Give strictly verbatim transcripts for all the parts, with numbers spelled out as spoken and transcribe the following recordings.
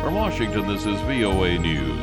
From Washington, this is V O A News.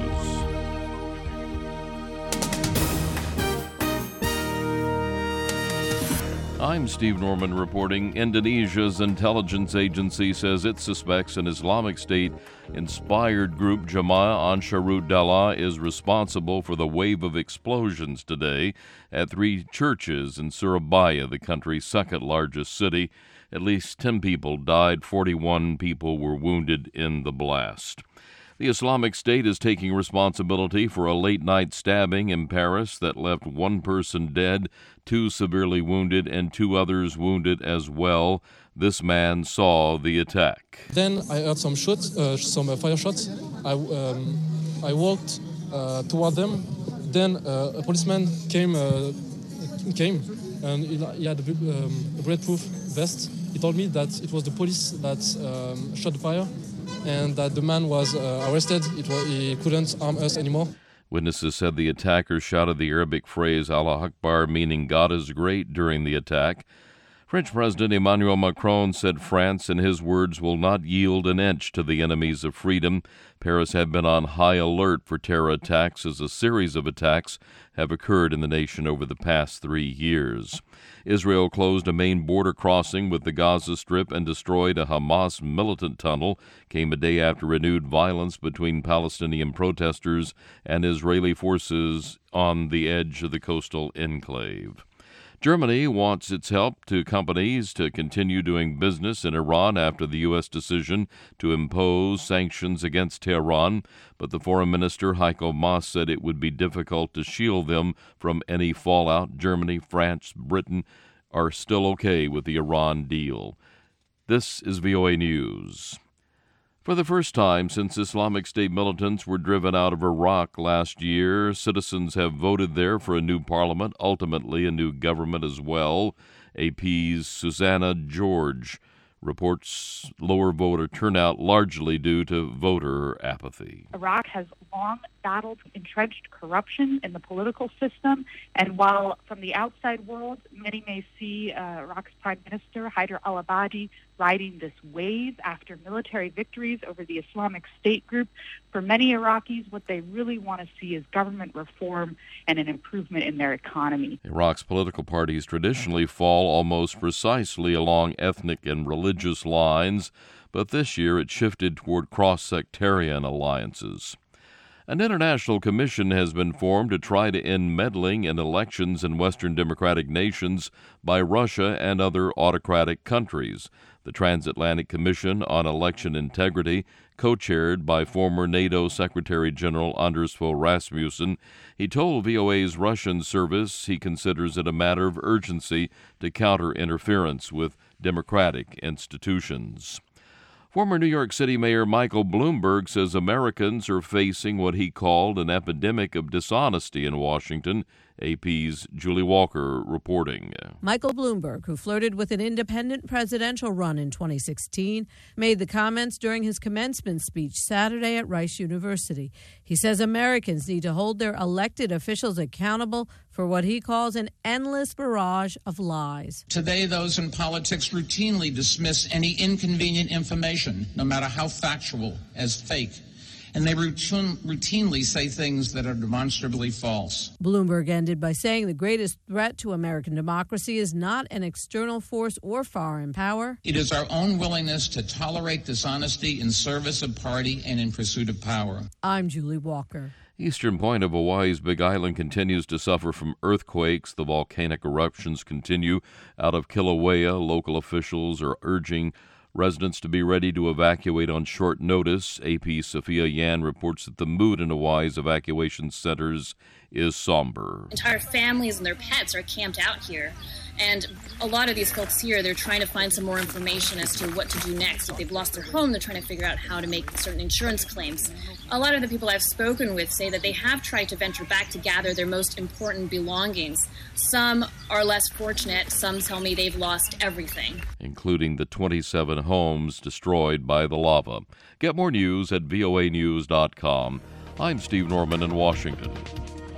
I'm Steve Norman reporting. Indonesia's intelligence agency says it suspects an Islamic State-inspired group, Jamaah Ansharut Daulah, is responsible for the wave of explosions today at three churches in Surabaya, the country's second-largest city. At least ten people died, forty-one people were wounded in the blast. The Islamic State is taking responsibility for a late-night stabbing in Paris that left one person dead, two severely wounded, and two others wounded as well. This man saw the attack. Then I heard some shots, uh, some uh, fire shots. I, um, I walked uh, toward them. Then uh, a policeman came, uh, came, and he had a, um, a bulletproof vest. He told me that it was the police that um, shot the fire, and that the man was uh, arrested. It was, he couldn't harm us anymore. Witnesses said the attacker shouted the Arabic phrase Allah Akbar, meaning God is great, during the attack. French President Emmanuel Macron said France, in his words, will not yield an inch to the enemies of freedom. Paris had been on high alert for terror attacks as a series of attacks have occurred in the nation over the past three years. Israel closed a main border crossing with the Gaza Strip and destroyed a Hamas militant tunnel. Came a day after renewed violence between Palestinian protesters and Israeli forces on the edge of the coastal enclave. Germany wants its help to companies to continue doing business in Iran after the U S decision to impose sanctions against Tehran, but the foreign minister Heiko Maas said it would be difficult to shield them from any fallout. Germany, France, Britain are still okay with the Iran deal. This is V O A News. For the first time since Islamic State militants were driven out of Iraq last year, citizens have voted there for a new parliament, ultimately a new government as well. A P's Susanna George reports lower voter turnout largely due to voter apathy. Iraq has long battled entrenched corruption in the political system, and while from the outside world many may see uh, Iraq's Prime Minister Haider al-Abadi riding this wave after military victories over the Islamic State group, for many Iraqis what they really want to see is government reform and an improvement in their economy. Iraq's political parties traditionally fall almost precisely along ethnic and religious lines, but this year it shifted toward cross-sectarian alliances. An international commission has been formed to try to end meddling in elections in Western democratic nations by Russia and other autocratic countries. The Transatlantic Commission on Election Integrity, co-chaired by former NATO Secretary General Anders Fogh Rasmussen, he told V O A's Russian service he considers it a matter of urgency to counter interference with democratic institutions. Former New York City Mayor Michael Bloomberg says Americans are facing what he called an epidemic of dishonesty in Washington. A P's Julie Walker reporting. Michael Bloomberg, who flirted with an independent presidential run in twenty sixteen, made the comments during his commencement speech Saturday at Rice University. He says Americans need to hold their elected officials accountable for what he calls an endless barrage of lies. Today, those in politics routinely dismiss any inconvenient information, no matter how factual, as fake. And they routine, routinely say things that are demonstrably false. Bloomberg ended by saying the greatest threat to American democracy is not an external force or foreign power. It is our own willingness to tolerate dishonesty in service of party and in pursuit of power. I'm Julie Walker. Eastern point of Hawaii's Big Island continues to suffer from earthquakes. The volcanic eruptions continue out of Kilauea. Local officials are urging residents to be ready to evacuate on short notice. A P's Sophia Yan reports that the mood in Hawaii's evacuation centers is somber. Entire families and their pets are camped out here. And a lot of these folks here, they're trying to find some more information as to what to do next. If they've lost their home, they're trying to figure out how to make certain insurance claims. A lot of the people I've spoken with say that they have tried to venture back to gather their most important belongings. Some are less fortunate. Some tell me they've lost everything, including the twenty-seven homes destroyed by the lava. Get more news at V O A news dot com. I'm Steve Norman in Washington.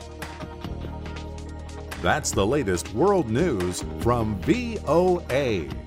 That's the latest world news from V O A.